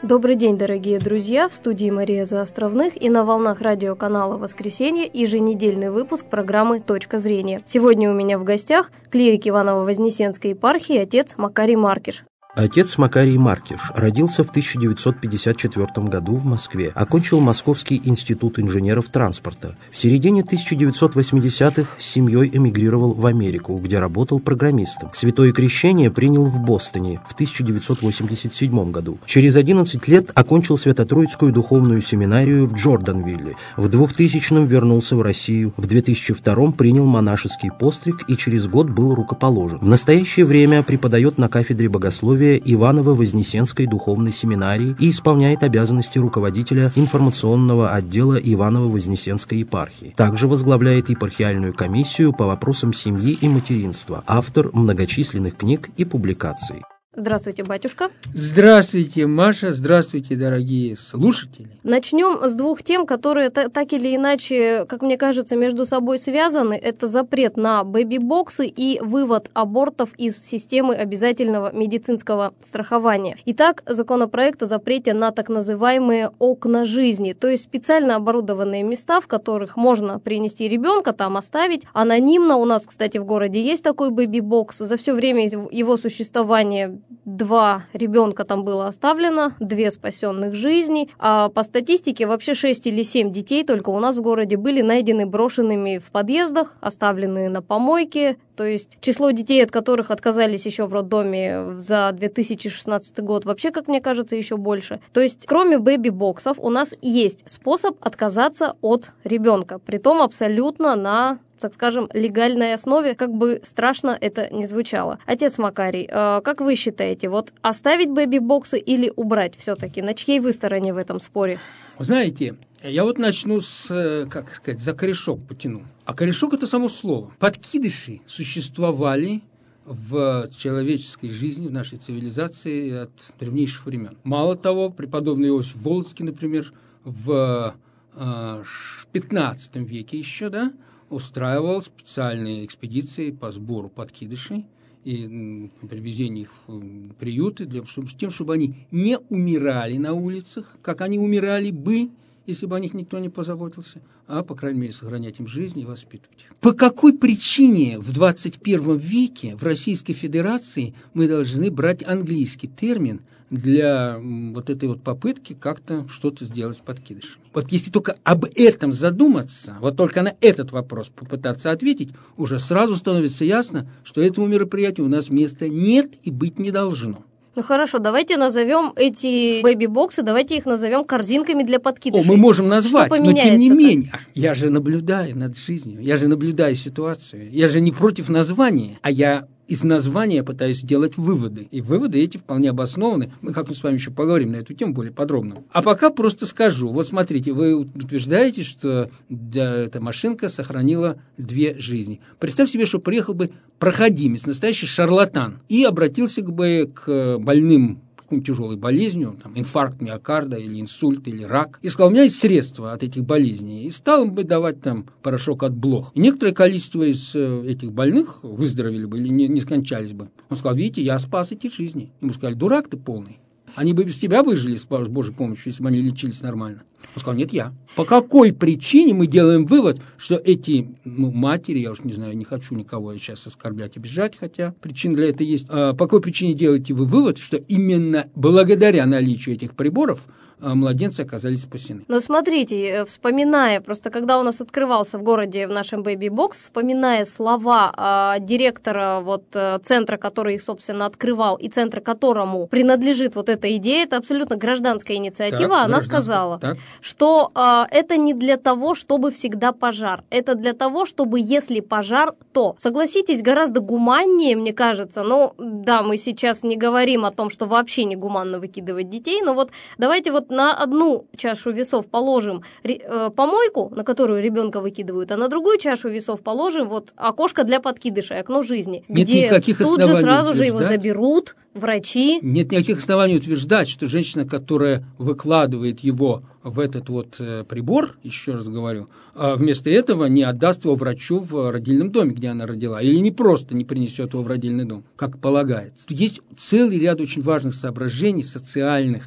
Добрый день, дорогие друзья! В студии Мария Заостровных и на волнах радиоканала «Воскресенье» еженедельный выпуск программы «Точка зрения». Сегодня у меня в гостях клирик Иваново-Вознесенской епархии отец Макарий Маркиш. Отец Макарий Маркиш родился в 1954 году в Москве, окончил Московский институт инженеров транспорта. В середине 1980-х с семьей эмигрировал в Америку, где работал программистом. Святое крещение принял в Бостоне в 1987 году. Через 11 лет окончил Свято-Троицкую духовную семинарию в Джорданвилле. В 2000-м вернулся в Россию. В 2002-м принял монашеский постриг и через год был рукоположен. В настоящее время преподает на кафедре богословия Иваново-Вознесенской духовной семинарии и исполняет обязанности руководителя информационного отдела Иваново-Вознесенской епархии. Также возглавляет епархиальную комиссию по вопросам семьи и материнства, автор многочисленных книг и публикаций. Здравствуйте, батюшка. Здравствуйте, Маша. Здравствуйте, дорогие слушатели. Начнем с двух тем, которые так или иначе, как мне кажется, между собой связаны. Это запрет на бэби-боксы и вывод абортов из системы обязательного медицинского страхования. Итак, законопроект о запрете на так называемые окна жизни, то есть специально оборудованные места, в которых можно принести ребенка, там оставить. Анонимно у нас, кстати, в городе есть такой бэби-бокс. За все время его существования 2 ребенка там было оставлено, 2 спасенных жизни, а по статистике вообще 6 или 7 детей только у нас в городе были найдены брошенными в подъездах, оставленные на помойке. То есть число детей, от которых отказались еще в роддоме за 2016 год, вообще, как мне кажется, еще больше. То есть кроме бэби-боксов у нас есть способ отказаться от ребенка, притом абсолютно на, так скажем, легальной основе, как бы страшно это ни звучало. Отец Макарий, как вы считаете, вот оставить бэби-боксы или убрать все-таки? На чьей вы стороне в этом споре? Знаете, я вот начну с, как сказать, за корешок потяну. А корешок – это само слово. Подкидыши существовали в человеческой жизни, в нашей цивилизации от древнейших времен. Мало того, преподобный Иосиф Волоцкий, например, в 15 веке еще, устраивал специальные экспедиции по сбору подкидышей и привезению их в приюты, с тем, чтобы они не умирали на улицах, как они умирали бы, если бы о них никто не позаботился, а, по крайней мере, сохранять им жизнь и воспитывать их. По какой причине в 21 веке в Российской Федерации мы должны брать английский термин для вот этой вот попытки как-то что-то сделать с подкидышами? Вот если только об этом задуматься, вот только на этот вопрос попытаться ответить, уже сразу становится ясно, что этому мероприятию у нас места нет и быть не должно. Ну хорошо, давайте назовем эти бэби-боксы, давайте их назовем корзинками для подкидышей. Мы можем назвать, но тем не менее, я же наблюдаю над жизнью, я же наблюдаю ситуацию, я же не против названия, а я из названия пытаюсь сделать выводы. И выводы эти вполне обоснованы. Мы как-то с вами еще поговорим на эту тему более подробно. А пока просто скажу. Вот смотрите, вы утверждаете, что эта машинка сохранила 2 жизни. Представь себе, что приехал бы проходимец, настоящий шарлатан, и обратился бы к больным какой-нибудь тяжелой болезнью, там, инфаркт миокарда или инсульт или рак, и сказал, у меня есть средства от этих болезней, и стал бы давать там порошок от блох. И некоторое количество из этих больных выздоровели бы или не скончались бы. Он сказал, видите, я спас эти жизни. Ему сказали, дурак ты полный. Они бы без тебя выжили с Божьей помощью, если бы они лечились нормально. Он сказал, нет, я. По какой причине мы делаем вывод, что эти матери, я уж не знаю, не хочу никого сейчас оскорблять, обижать, хотя причина для этого есть. По какой причине делаете вы вывод, что именно благодаря наличию этих приборов младенцы оказались спасены? Но смотрите, вспоминая, просто когда у нас открывался в городе в нашем бэби-бокс, вспоминая слова директора центра, который их, собственно, открывал, и центра, которому принадлежит вот эта идея, это абсолютно гражданская инициатива, так, она сказала, что это не для того, чтобы всегда пожар, это для того, чтобы если пожар, то. Согласитесь, гораздо гуманнее, мне кажется, да, мы сейчас не говорим о том, что вообще не гуманно выкидывать детей, но вот давайте на одну чашу весов положим помойку, на которую ребенка выкидывают, а на другую чашу весов положим окошко для подкидыша, окно жизни, нет, где тут же сразу же его заберут врачи. Нет никаких оснований утверждать, что женщина, которая выкладывает его в этот прибор, еще раз говорю, вместо этого не отдаст его врачу в родильном доме, где она родила, или не просто не принесет его в родильный дом, как полагается. Есть целый ряд очень важных соображений социальных,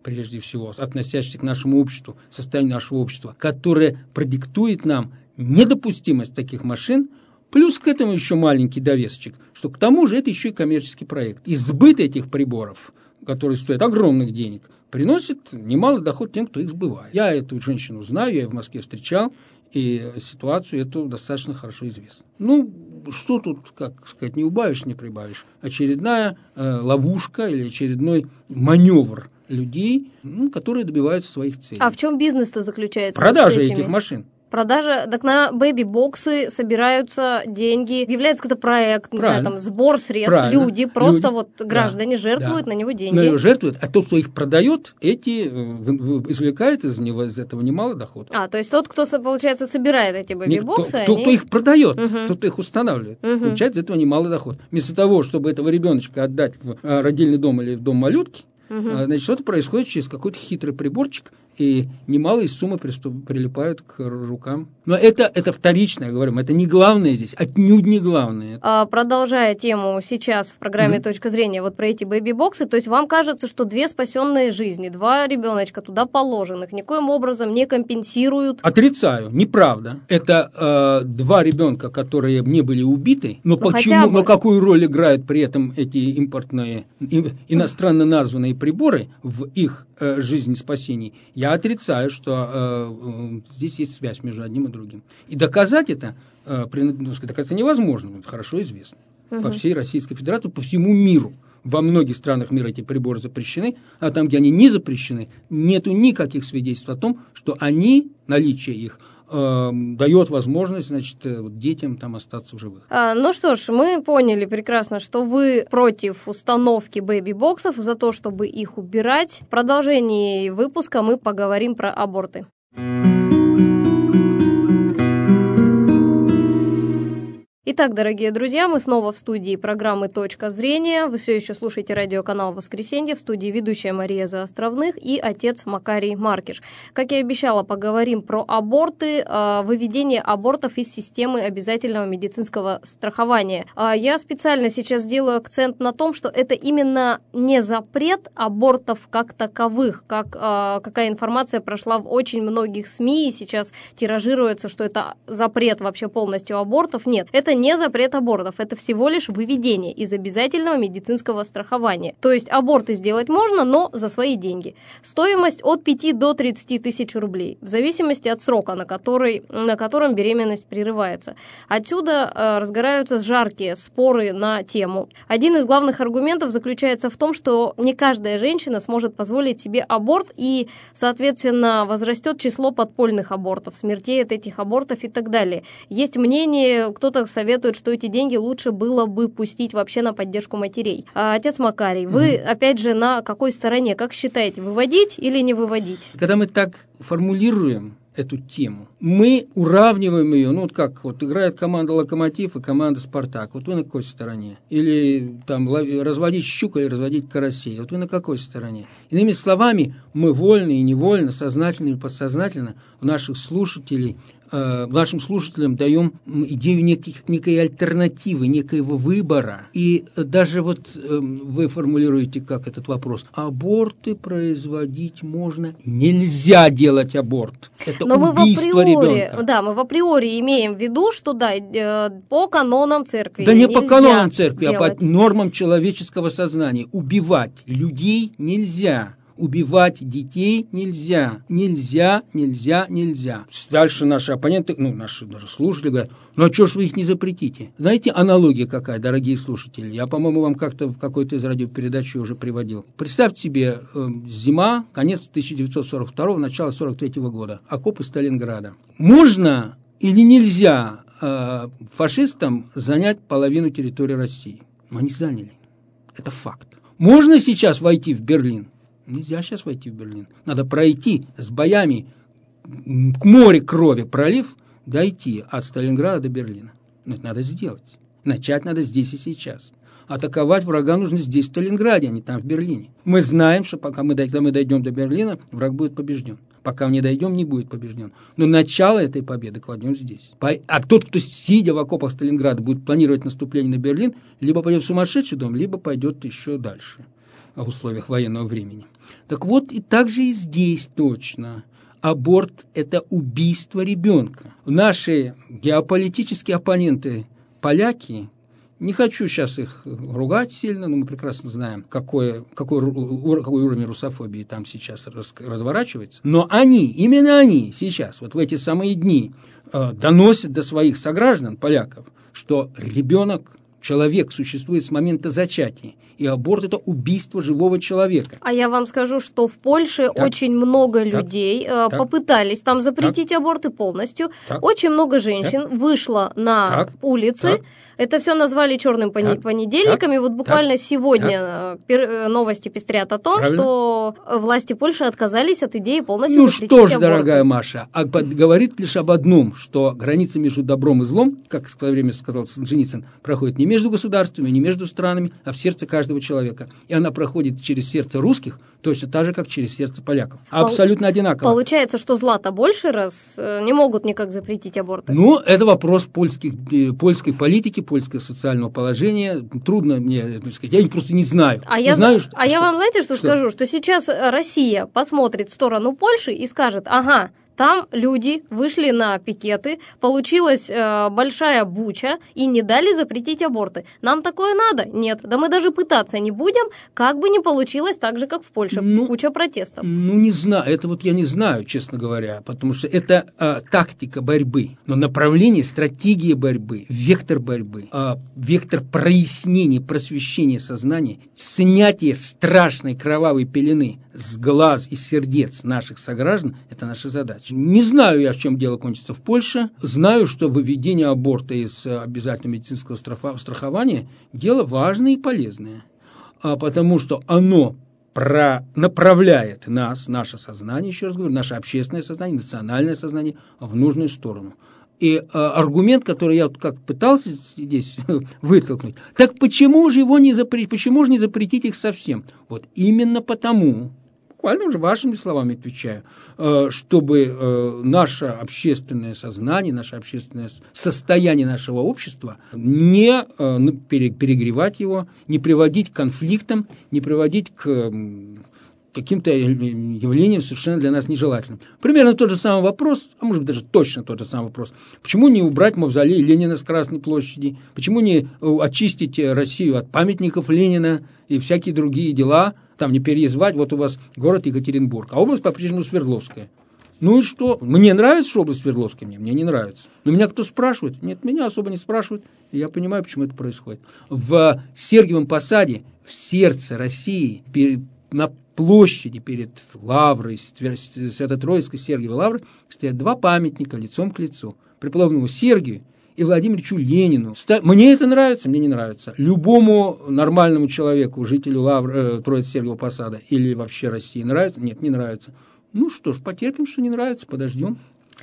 прежде всего, относящихся к нашему обществу, состоянию нашего общества, которое продиктует нам недопустимость таких машин, плюс к этому еще маленький довесочек, что к тому же это еще и коммерческий проект. И сбыт этих приборов, которые стоят огромных денег, приносит немалый доход тем, кто их сбывает. Я эту женщину знаю, я ее в Москве встречал, и ситуацию эту достаточно хорошо известна. Ну, что тут, как сказать, не убавишь, не прибавишь. Очередная ловушка или очередной маневр людей, которые добиваются своих целей. А в чем бизнес-то заключается? Продажа этих машин. Продажа, так на бэби-боксы собираются деньги, объявляется какой-то проект, не знаю, там, сбор средств, люди, просто вот граждане жертвуют на него деньги. На него жертвуют, а тот, кто их продает, эти извлекает из этого немалый доход. То есть тот, кто, получается, собирает эти бэби-боксы, кто их продает, тот, кто их устанавливает, получает из этого немалый доход. Вместо того, чтобы этого ребеночка отдать в родильный дом или в дом малютки, значит, что-то происходит через какой-то хитрый приборчик, и немалые суммы прилипают к рукам. Но это вторичное, говорим, это не главное здесь, отнюдь не главное. Продолжая тему сейчас в программе «Точка зрения» вот про эти бэби-боксы, то есть вам кажется, что 2 спасенные жизни, 2 ребеночка туда положенных никоим образом не компенсируют? Отрицаю, неправда. Это 2 ребенка, которые не были убиты, но почему, но какую роль играют при этом эти импортные, иностранно названные приборы в их жизни спасении? Я отрицаю, что здесь есть связь между одним и другим. И доказать это, доказать невозможно, это хорошо известно. По всей Российской Федерации, по всему миру. Во многих странах мира эти приборы запрещены, а там, где они не запрещены, нету никаких свидетельств о том, что наличие их дает возможность, значит, детям там остаться в живых. Ну что ж, мы поняли прекрасно, что вы против установки бэби-боксов, за то, чтобы их убирать. В продолжении выпуска мы поговорим про аборты. Итак, дорогие друзья, мы снова в студии программы «Точка зрения». Вы все еще слушаете радиоканал «Воскресенье». В студии ведущая Мария Заостровных и отец Макарий Маркиш. Как я и обещала, поговорим про аборты, выведение абортов из системы обязательного медицинского страхования. Я специально сейчас делаю акцент на том, что это именно не запрет абортов как таковых, какая информация прошла в очень многих СМИ, и сейчас тиражируется, что это запрет вообще полностью абортов. Нет, это не запрет абортов, это всего лишь выведение из обязательного медицинского страхования. То есть аборты сделать можно, но за свои деньги. Стоимость от 5 до 30 тысяч рублей, в зависимости от срока, на котором беременность прерывается. Отсюда разгораются жаркие споры на тему. Один из главных аргументов заключается в том, что не каждая женщина сможет позволить себе аборт, и, соответственно, возрастет число подпольных абортов, смертей от этих абортов и так далее. Есть мнение, кто-то советует, что эти деньги лучше было бы пустить вообще на поддержку матерей. Отец Макарий, вы, опять же, на какой стороне? Как считаете, выводить или не выводить? Когда мы так формулируем эту тему, мы уравниваем ее, играет команда «Локомотив» и команда «Спартак». Вот вы на какой стороне? Или там разводить щук или разводить карасей? Вот вы на какой стороне? Иными словами, мы вольно и невольно, сознательно или подсознательно нашим слушателям даем идею некой альтернативы, некоего выбора. И даже вы формулируете как этот вопрос. Аборты производить можно. Нельзя делать аборт. Это убийство ребенка. Да, мы в априори имеем в виду, что по канонам церкви. Да не по канонам церкви, а по нормам человеческого сознания. Убивать людей нельзя. Убивать детей нельзя. Нельзя. Дальше наши оппоненты, наши даже слушатели говорят, а что ж вы их не запретите? Знаете, аналогия какая, дорогие слушатели? Я, по-моему, вам как-то в какой-то из радиопередач уже приводил. Представьте себе, зима, конец 1942, начало 1943 года, окопы Сталинграда. Можно или нельзя фашистам занять половину территории России? Но они заняли. Это факт. Можно сейчас войти в Берлин? Нельзя сейчас войти в Берлин. Надо пройти с боями к морю крови пролив, дойти от Сталинграда до Берлина. Но это надо сделать. Начать надо здесь и сейчас. Атаковать врага нужно здесь, в Сталинграде, а не там, в Берлине. Мы знаем, что когда мы дойдем до Берлина, враг будет побежден. Пока мы не дойдем, не будет побежден. Но начало этой победы кладем здесь. А тот, кто, сидя в окопах Сталинграда, будет планировать наступление на Берлин, либо пойдет в сумасшедший дом, либо пойдет еще дальше. в условиях военного времени. Так вот, и так же и здесь точно. Аборт – это убийство ребенка. Наши геополитические оппоненты, поляки, не хочу сейчас их ругать сильно, но мы прекрасно знаем, какой уровень русофобии там сейчас разворачивается. Но именно они сейчас, вот в эти самые дни, доносят до своих сограждан, поляков, что ребенок, человек существует с момента зачатия, и аборт – это убийство живого человека. А я вам скажу, что в Польше очень много людей попытались там запретить аборты полностью. Очень много женщин вышло на улицы. Это все назвали черным понедельниками. Вот буквально сегодня новости пестрят о том, что власти Польши отказались от идеи полностью запретить аборты. Ну что ж, дорогая Маша, говорит лишь об одном, что граница между добром и злом, как в свое время сказал Солженицын, проходит не между государствами, не между странами, а в сердце каждого человека. И она проходит через сердце русских точно так же, как через сердце поляков. Абсолютно одинаково. Получается, что зла-то больше, раз не могут никак запретить аборты? Ну, это вопрос польской политики, польского социального положения. Трудно мне сказать. Я просто не знаю. Я вам знаете, что скажу? Что сейчас Россия посмотрит в сторону Польши и скажет, ага, там люди вышли на пикеты, получилась большая буча и не дали запретить аборты. Нам такое надо? Нет. Да мы даже пытаться не будем, как бы не получилось так же, как в Польше. Куча протестов. Не знаю. Это вот я не знаю, честно говоря, потому что это тактика борьбы. Но направление, стратегия борьбы, вектор борьбы, вектор прояснения, просвещения сознания, снятие страшной кровавой пелены с глаз и сердец наших сограждан – это наша задача. Не знаю я, в чем дело кончится в Польше. Знаю, что выведение аборта из обязательного медицинского страхования – дело важное и полезное, потому что оно направляет наше сознание, еще раз говорю, наше общественное сознание, национальное сознание в нужную сторону. И аргумент, который я как пытался здесь вытолкнуть, так почему же не запретить их совсем? Вот именно потому, буквально уже вашими словами отвечаю, чтобы наше общественное сознание, наше общественное состояние нашего общества не перегревать его, не приводить к конфликтам, не приводить к каким-то явлениям совершенно для нас нежелательным. Примерно тот же самый вопрос, а может быть даже точно тот же самый вопрос. Почему не убрать мавзолей Ленина с Красной площади? Почему не очистить Россию от памятников Ленина и всякие другие дела? Там не переизвать, вот у вас город Екатеринбург, а область по-прежнему Свердловская. Ну и что? Мне нравится, что область Свердловская, мне не нравится. Но меня кто спрашивает? Нет, меня особо не спрашивают, и я понимаю, почему это происходит. В Сергиевом Посаде, в сердце России, на площади перед Лаврой, Свято-Троицкой Сергиевой Лаврой, стоят два памятника лицом к лицу. Преподобному Сергию и Владимиру Ильичу Ленину. Мне это нравится, мне не нравится. Любому нормальному человеку, жителю Троицы-Сергиевого Посада или вообще России нравится? Нет, не нравится. Ну что ж, потерпим, что не нравится, подождем.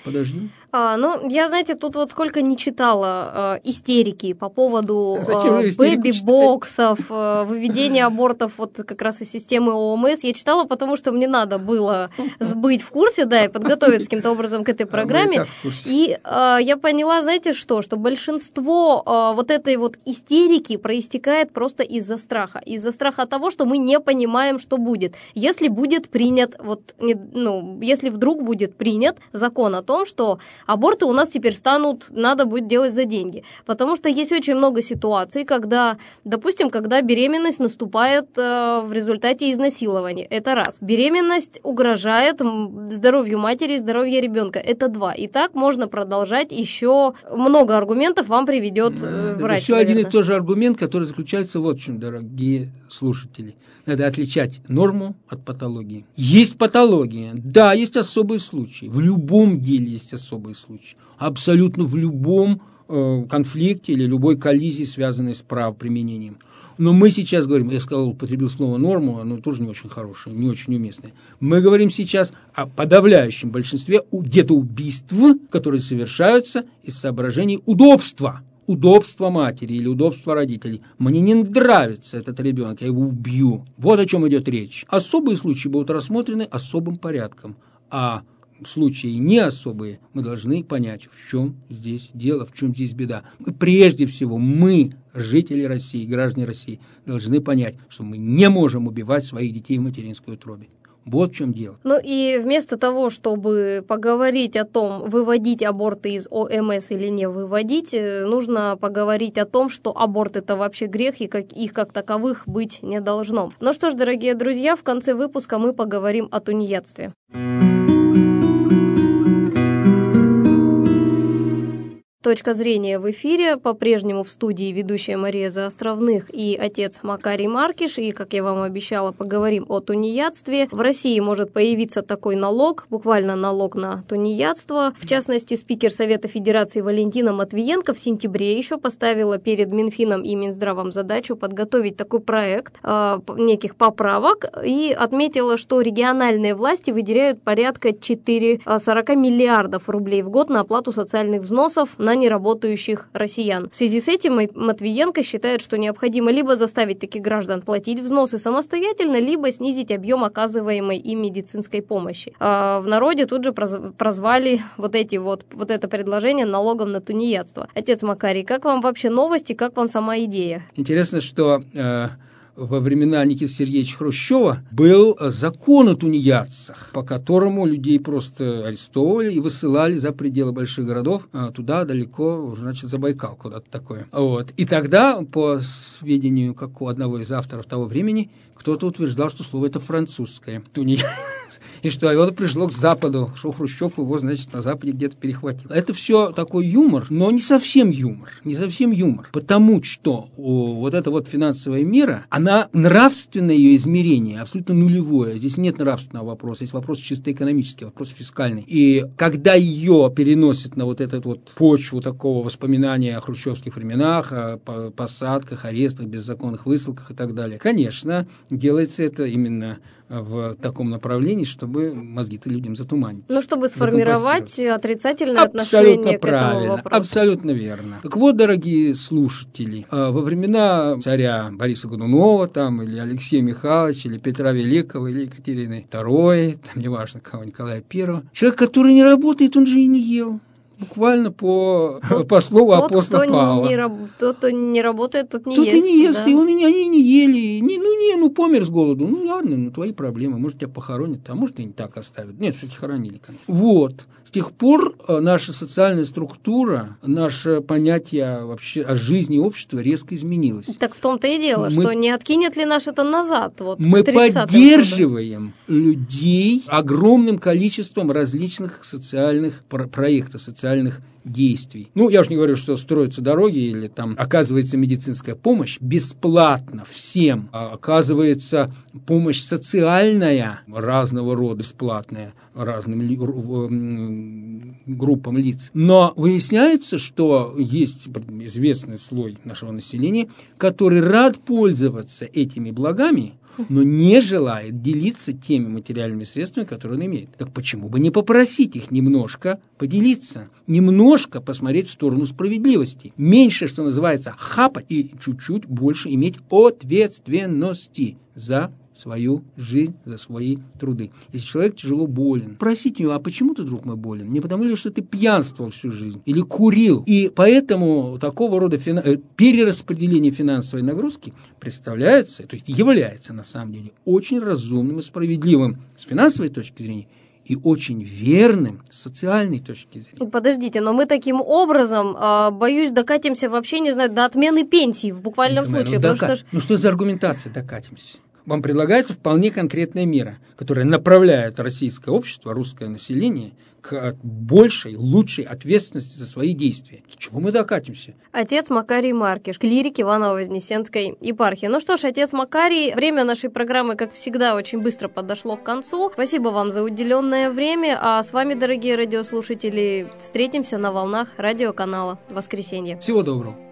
Я, знаете, тут вот сколько не читала истерики по поводу бэби-боксов, выведения абортов вот как раз из системы ОМС. Я читала, потому что мне надо было быть в курсе, и подготовиться каким-то образом к этой программе. И я поняла, знаете что большинство вот этой вот истерики проистекает просто из-за страха. Из-за страха того, что мы не понимаем, что будет. Если будет принят, если вдруг будет принят закон о том, что аборты у нас теперь надо будет делать за деньги. Потому что есть очень много ситуаций, когда, допустим, когда беременность наступает в результате изнасилования. Это раз. Беременность угрожает здоровью матери и здоровью ребенка. Это два. И так можно продолжать. Еще много аргументов вам приведет врач. Еще один и тот же аргумент, который заключается вот в чем, дорогие слушатели. Надо отличать норму от патологии. Есть патология, да, есть особые случаи. В любом деле есть особые случаи. Абсолютно в любом конфликте или любой коллизии, связанной с правоприменением. Но мы сейчас говорим, я употребил слово норму, оно тоже не очень хорошее, не очень уместное. Мы говорим сейчас о подавляющем большинстве где-то убийств, которые совершаются из соображений удобства. Удобство матери или удобство родителей. Мне не нравится этот ребенок, я его убью. Вот о чем идет речь. Особые случаи будут рассмотрены особым порядком. А случаи не особые, мы должны понять, в чем здесь дело, в чем здесь беда. Прежде всего, мы, жители России, граждане России, должны понять, что мы не можем убивать своих детей в материнской утробе. Вот в чем дело. Ну и вместо того, чтобы поговорить о том, выводить аборты из ОМС или не выводить, нужно поговорить о том, что аборт – это вообще грех, и их как таковых быть не должно. Ну что ж, дорогие друзья, в конце выпуска мы поговорим о тунеядстве. Точка зрения в эфире. По-прежнему в студии ведущая Мария Заостровных и отец Макарий Маркиш. И, как я вам обещала, поговорим о тунеядстве. В России может появиться такой налог, буквально налог на тунеядство. В частности, спикер Совета Федерации Валентина Матвиенко в сентябре еще поставила перед Минфином и Минздравом задачу подготовить такой проект неких поправок и отметила, что региональные власти выделяют порядка 40 миллиардов рублей в год на оплату социальных взносов на неработающих россиян. В связи с этим Матвиенко считает, что необходимо либо заставить таких граждан платить взносы самостоятельно, либо снизить объем оказываемой им медицинской помощи. В народе тут же прозвали вот это предложение налогом на тунеядство. Отец Макарий, как вам вообще новости, как вам сама идея? Интересно, что во времена Никиты Сергеевича Хрущева был закон о тунеядцах, по которому людей просто арестовывали и высылали за пределы больших городов, туда далеко, значит, за Байкал куда-то такое. Вот. И тогда, по сведению одного из авторов того времени, кто-то утверждал, что слово это французское. И что оно пришло к Западу, что Хрущев его, значит, на Западе где-то перехватил. Это все такой юмор, но не совсем юмор. Потому что вот эта вот финансовая мера, она нравственное ее измерение абсолютно нулевое. Здесь нет нравственного вопроса, есть вопрос чисто экономический, вопрос фискальный. И когда ее переносят на вот эту вот почву такого воспоминания о хрущевских временах, о посадках, арестах, беззаконных высылках и так далее, конечно, делается это именно в таком направлении, чтобы мозги-то людям затуманить. Ну, чтобы сформировать отрицательное отношение к этому вопросу. Абсолютно верно. Так вот, дорогие слушатели, во времена царя Бориса Годунова, там, или Алексея Михайловича, или Петра Великого, или Екатерины II, там, неважно кого, Николая I, человек, который не работает, он же и не ел. Буквально по слову апостола Павла. Тот, кто не работает, тот не ест. Тот и не ест, да. И они не ели. Помер с голоду. Ладно, твои проблемы. Может, тебя похоронят, а может, и не так оставят. Нет, все-таки хоронили, конечно. Вот. С тех пор наша социальная структура, наше понятие вообще о жизни общества резко изменилось. Так в том-то и дело, что не откинет ли нас это назад? Мы поддерживаем людей огромным количеством различных социальных проектов, социальных действий. Я уж не говорю, что строятся дороги или там оказывается медицинская помощь бесплатно всем. Оказывается помощь социальная разного рода, бесплатная разным группам лиц. Но выясняется, что есть известный слой нашего населения, который рад пользоваться этими благами, но не желает делиться теми материальными средствами, которые он имеет. Так почему бы не попросить их немножко поделиться, немножко посмотреть в сторону справедливости, меньше, что называется, хапать и чуть-чуть больше иметь ответственности за свою жизнь, за свои труды. Если человек тяжело болен, просите его, а почему ты, друг мой, болен? Не потому ли, что ты пьянствовал всю жизнь или курил? И поэтому такого рода перераспределение финансовой нагрузки представляется, то есть является на самом деле очень разумным и справедливым с финансовой точки зрения и очень верным с социальной точки зрения. Подождите, но мы таким образом, боюсь, докатимся вообще, не знаю, до отмены пенсии в буквальном случае. Что за аргументация докатимся? Вам предлагается вполне конкретная мера, которая направляет российское общество, русское население к большей, лучшей ответственности за свои действия. До чего мы докатимся? Отец Макарий Маркиш, клирик Иваново-Вознесенской епархии. Ну что ж, отец Макарий, время нашей программы, как всегда, очень быстро подошло к концу. Спасибо вам за уделенное время, а с вами, дорогие радиослушатели, встретимся на волнах радиоканала «Воскресенье». Всего доброго.